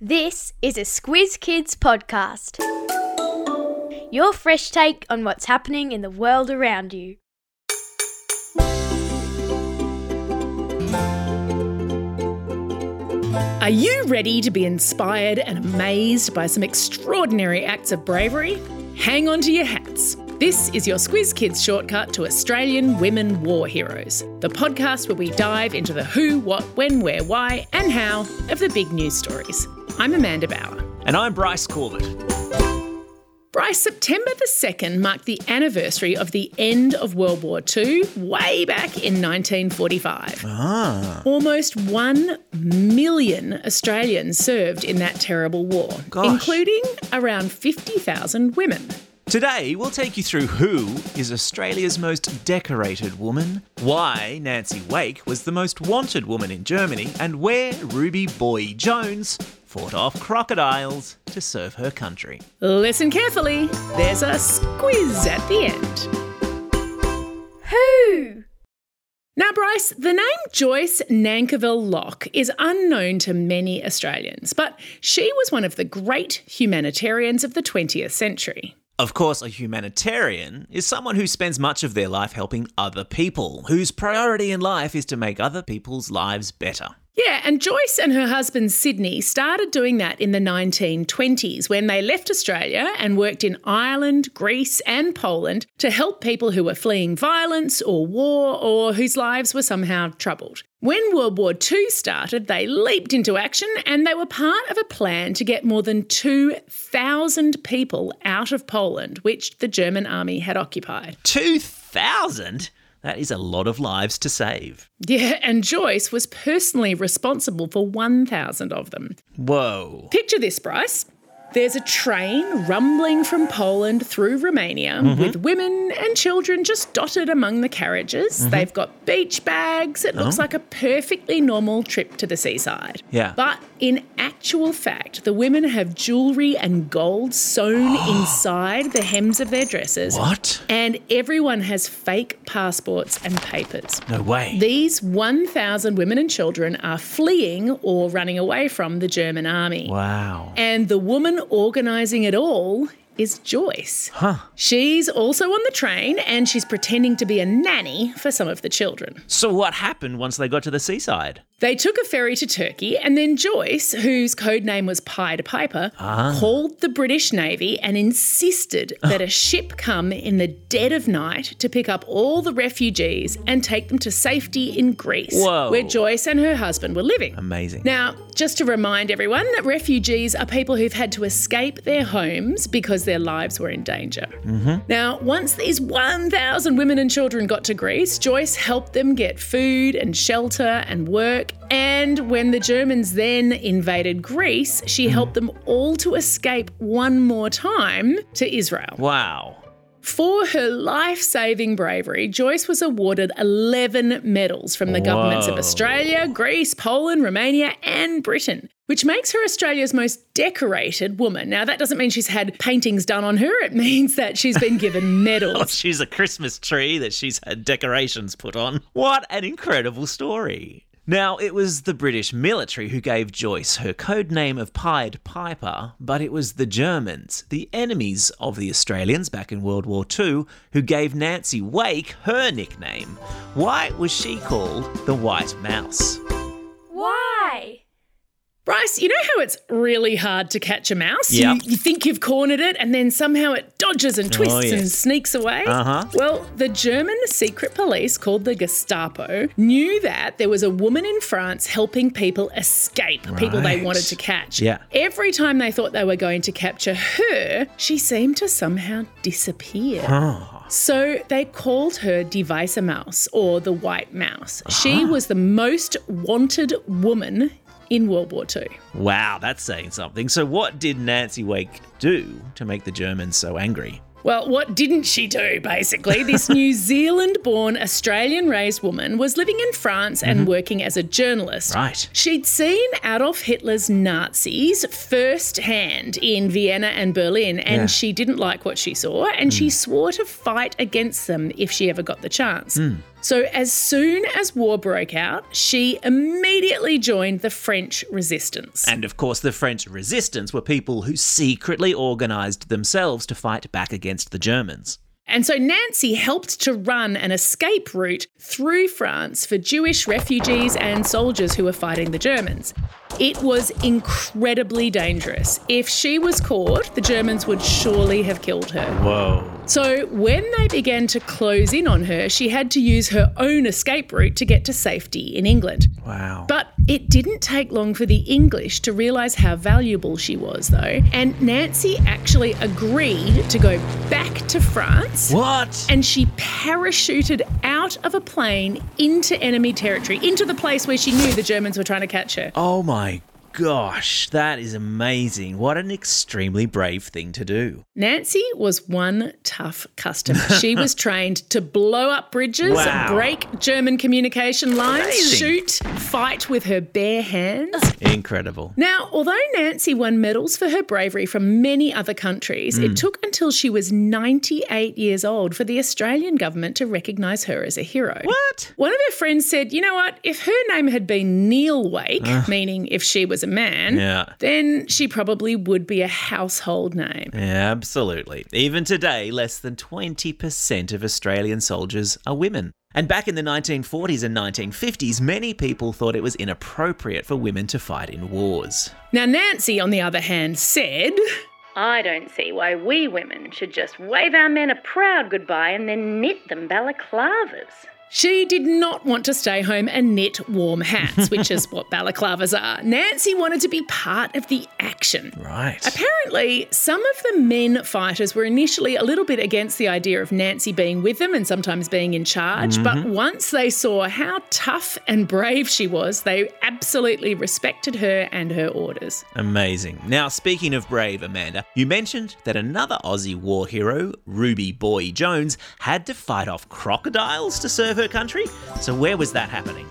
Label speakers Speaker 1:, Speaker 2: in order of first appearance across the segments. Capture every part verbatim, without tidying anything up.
Speaker 1: This is a Squiz Kids podcast. Your fresh take on what's happening in the world around you.
Speaker 2: Are you ready to be inspired and amazed by some extraordinary acts of bravery? Hang on to your hats. This is your Squiz Kids shortcut to Australian women war heroes, the podcast where we dive into the who, what, when, where, why and how of the big news stories. I'm Amanda Bauer.
Speaker 3: And I'm Bryce Corbett.
Speaker 2: Bryce, September the second marked the anniversary of the end of World War Two, way back in nineteen forty-five.
Speaker 3: Ah.
Speaker 2: Almost one million Australians served in that terrible war,
Speaker 3: Gosh.
Speaker 2: including around fifty thousand women.
Speaker 3: Today, we'll take you through who is Australia's most decorated woman, why Nancy Wake was the most wanted woman in Germany, and where Ruby Boy Jones fought off crocodiles to serve her country.
Speaker 2: Listen carefully. There's a squiz at the end.
Speaker 1: Who?
Speaker 2: Now, Bryce, the name Joyce Nankerville Locke is unknown to many Australians, but she was one of the great humanitarians of the twentieth century.
Speaker 3: Of course, a humanitarian is someone who spends much of their life helping other people, whose priority in life is to make other people's lives better.
Speaker 2: Yeah, and Joyce and her husband Sydney started doing that in the nineteen twenties when they left Australia and worked in Ireland, Greece and Poland to help people who were fleeing violence or war or whose lives were somehow troubled. When World War Two started, they leaped into action and they were part of a plan to get more than two thousand people out of Poland, which the German army had occupied.
Speaker 3: two thousand? That is a lot of lives to save.
Speaker 2: Yeah, and Joyce was personally responsible for one thousand of them.
Speaker 3: Whoa.
Speaker 2: Picture this, Bryce. There's a train rumbling from Poland through Romania mm-hmm. with women and children just dotted among the carriages. Mm-hmm. They've got beach bags. It looks oh. like a perfectly normal trip to the seaside.
Speaker 3: Yeah.
Speaker 2: But in actual fact, the women have jewellery and gold sewn inside the hems of their dresses.
Speaker 3: What?
Speaker 2: And everyone has fake passports and papers.
Speaker 3: No way.
Speaker 2: These one thousand women and children are fleeing or running away from the German army.
Speaker 3: Wow.
Speaker 2: And the woman organising it all is Joyce.
Speaker 3: Huh.
Speaker 2: She's also on the train and she's pretending to be a nanny for some of the children.
Speaker 3: So what happened once they got to the seaside?
Speaker 2: They took a ferry to Turkey and then Joyce, whose code name was Pied Piper,
Speaker 3: ah.
Speaker 2: called the British Navy and insisted that a ship come in the dead of night to pick up all the refugees and take them to safety in Greece,
Speaker 3: Whoa.
Speaker 2: where Joyce and her husband were living.
Speaker 3: Amazing.
Speaker 2: Now, just to remind everyone, refugees are people who've had to escape their homes because their lives were in danger.
Speaker 3: Mm-hmm.
Speaker 2: Now, once these one thousand women and children got to Greece, Joyce helped them get food and shelter and work. And when the Germans then invaded Greece, she helped them all to escape one more time to Israel.
Speaker 3: Wow.
Speaker 2: For her life-saving bravery, Joyce was awarded eleven medals from the governments of Australia, Greece, Poland, Romania and Britain, which makes her Australia's most decorated woman. Now, that doesn't mean she's had paintings done on her. It means that she's been given medals.
Speaker 3: Oh, she's a Christmas tree that she's had decorations put on. What an incredible story. Now, it was the British military who gave Joyce her code name of Pied Piper, but it was the Germans, the enemies of the Australians back in World War Two, who gave Nancy Wake her nickname. Why was she called the White Mouse?
Speaker 1: Why?
Speaker 2: Bryce, you know how it's really hard to catch a mouse?
Speaker 3: Yep.
Speaker 2: You, you think you've cornered it and then somehow it dodges and twists
Speaker 3: Oh, yes.
Speaker 2: and sneaks away?
Speaker 3: Uh-huh.
Speaker 2: Well, the German secret police called the Gestapo knew that there was a woman in France helping people escape, people they
Speaker 3: Right.
Speaker 2: wanted to catch.
Speaker 3: Yeah.
Speaker 2: Every time they thought they were going to capture her, she seemed to somehow disappear.
Speaker 3: Oh.
Speaker 2: So they called her Die Weiße Maus, or the White Mouse. She was the most wanted woman in World War Two.
Speaker 3: Wow, that's saying something. So what did Nancy Wake do to make the Germans so angry?
Speaker 2: Well, what didn't she do, basically? This New Zealand-born, Australian-raised woman was living in France and working as a journalist.
Speaker 3: Right.
Speaker 2: She'd seen Adolf Hitler's Nazis firsthand in Vienna and Berlin, and
Speaker 3: Yeah.
Speaker 2: she didn't like what she saw, and she swore to fight against them if she ever got the chance. So as soon as war broke out, she immediately joined the French resistance.
Speaker 3: And of course, the French resistance were people who secretly organised themselves to fight back against the Germans.
Speaker 2: And so Nancy helped to run an escape route through France for Jewish refugees and soldiers who were fighting the Germans. It was incredibly dangerous. If she was caught, the Germans would surely have killed her.
Speaker 3: Whoa.
Speaker 2: So when they began to close in on her, she had to use her own escape route to get to safety in England.
Speaker 3: Wow.
Speaker 2: But it didn't take long for the English to realise how valuable she was, though. And Nancy actually agreed to go back to France.
Speaker 3: What?
Speaker 2: And she parachuted out of a plane into enemy territory, into the place where she knew the Germans were trying to catch her.
Speaker 3: Oh my gosh, that is amazing. What an extremely brave thing to do.
Speaker 2: Nancy was one tough customer. She was trained to blow up bridges,
Speaker 3: Wow.
Speaker 2: break German communication lines,
Speaker 3: Amazing.
Speaker 2: shoot, fight with her bare hands.
Speaker 3: Incredible.
Speaker 2: Now, although Nancy won medals for her bravery from many other countries,
Speaker 3: Mm.
Speaker 2: it took until she was ninety-eight years old for the Australian government to recognise her as a hero.
Speaker 3: What?
Speaker 2: One of her friends said, you know what, if her name had been Neil Wake, meaning if she was a man,
Speaker 3: Yeah.
Speaker 2: then she probably would be a household name.
Speaker 3: Yeah, absolutely. Even today, less than twenty percent of Australian soldiers are women. And back in the nineteen forties and nineteen fifties, many people thought it was inappropriate for women to fight in wars.
Speaker 2: Now, Nancy, on the other hand, said, I don't see why we women should just wave our men a proud goodbye and then knit them balaclavas. She did not want to stay home and knit warm hats, which is what balaclavas are. Nancy wanted to be part of the action.
Speaker 3: Right.
Speaker 2: Apparently, some of the men fighters were initially a little bit against the idea of Nancy being with them and sometimes being in charge,
Speaker 3: Mm-hmm.
Speaker 2: but once they saw how tough and brave she was, they absolutely respected her and her orders.
Speaker 3: Amazing. Now, speaking of brave, Amanda, you mentioned that another Aussie war hero, Ruby Boy Jones, had to fight off crocodiles to serve her country. So where was that happening?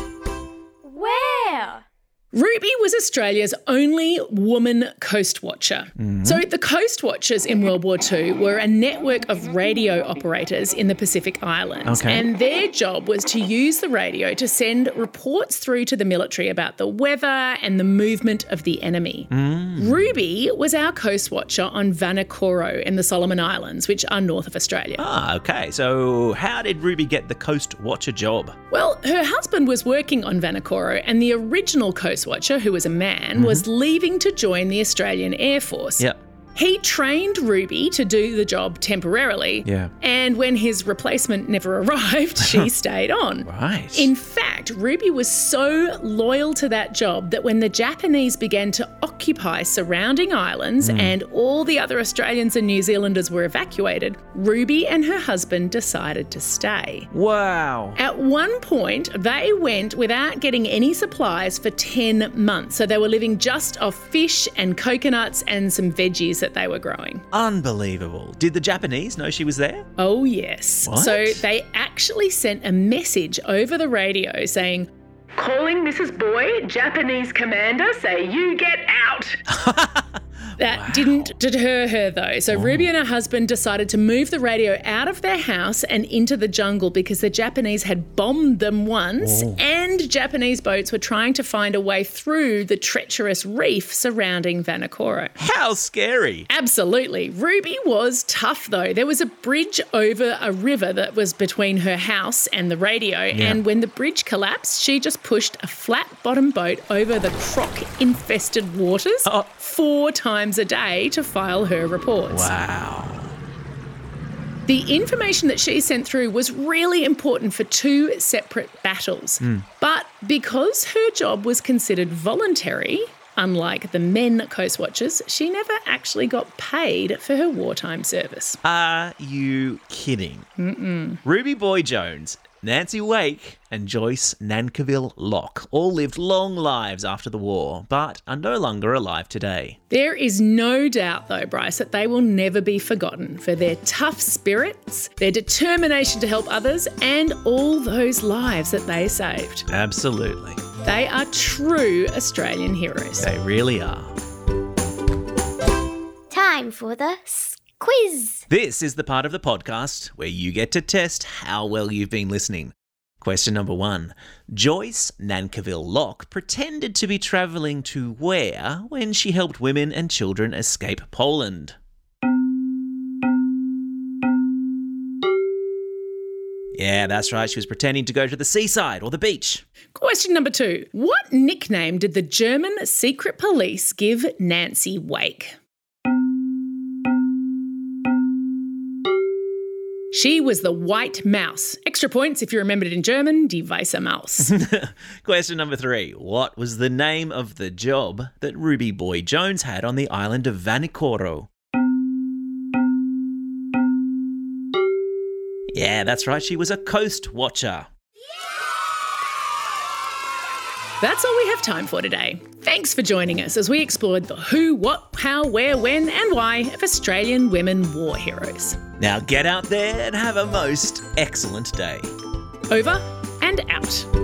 Speaker 1: Where?
Speaker 2: Ruby was Australia's only woman coast watcher. Mm-hmm. So the coast watchers in World War Two were a network of radio operators in the Pacific Islands.
Speaker 3: Okay.
Speaker 2: And their job was to use the radio to send reports through to the military about the weather and the movement of the enemy. Mm. Ruby was our coast watcher on Vanikoro in the Solomon Islands, which are north of Australia.
Speaker 3: Ah, okay. So how did Ruby get the coast watcher job?
Speaker 2: Well, her husband was working on Vanikoro, and the original coast watcher, who was a man, mm-hmm. was leaving to join the Australian Air Force.
Speaker 3: Yep.
Speaker 2: He trained Ruby to do the job temporarily.
Speaker 3: Yeah.
Speaker 2: And when his replacement never arrived, she stayed on.
Speaker 3: Right.
Speaker 2: In fact, Ruby was so loyal to that job that when the Japanese began to occupy surrounding islands mm. and all the other Australians and New Zealanders were evacuated, Ruby and her husband decided to stay.
Speaker 3: Wow.
Speaker 2: At one point, they went without getting any supplies for ten months. So they were living just off fish and coconuts and some veggies that they were growing.
Speaker 3: Unbelievable. Did the Japanese know she was there?
Speaker 2: Oh, yes.
Speaker 3: What?
Speaker 2: So they actually sent a message over the radio saying, calling Missus Boy, Japanese commander, say you get out. That wow. didn't deter her, though. So oh. Ruby and her husband decided to move the radio out of their house and into the jungle because the Japanese had bombed them once oh. and Japanese boats were trying to find a way through the treacherous reef surrounding Vanikoro.
Speaker 3: How scary.
Speaker 2: Absolutely. Ruby was tough, though. There was a bridge over a river that was between her house and the radio, yeah. and when the bridge collapsed, she just pushed a flat-bottom boat over the croc-infested waters oh. four times a day to file her reports.
Speaker 3: Wow.
Speaker 2: The information that she sent through was really important for two separate battles. Mm. But because her job was considered voluntary, unlike the men coast watchers, she never actually got paid for her wartime service.
Speaker 3: Are you kidding?
Speaker 2: Mm-mm.
Speaker 3: Ruby Boy Jones, Nancy Wake and Joyce Nankivell Locke all lived long lives after the war, but are no longer alive today.
Speaker 2: There is no doubt, though, Bryce, that they will never be forgotten for their tough spirits, their determination to help others, and all those lives that they saved.
Speaker 3: Absolutely.
Speaker 2: They are true Australian heroes.
Speaker 3: They really are.
Speaker 1: Time for the quiz.
Speaker 3: This is the part of the podcast where you get to test how well you've been listening. Question number one. Joyce Nankivell Locke pretended to be travelling to where when she helped women and children escape Poland? Yeah, that's right. She was pretending to go to the seaside or the beach.
Speaker 2: Question number two. What nickname did the German secret police give Nancy Wake? She was the White Mouse. Extra points if you remembered it in German, die weiße Maus.
Speaker 3: Question number three. What was the name of the job that Ruby Boy Jones had on the island of Vanikoro? Yeah, that's right. She was a coast watcher.
Speaker 2: That's all we have time for today. Thanks for joining us as we explored the who, what, how, where, when and why of Australian women war heroes.
Speaker 3: Now get out there and have a most excellent day.
Speaker 2: Over and out.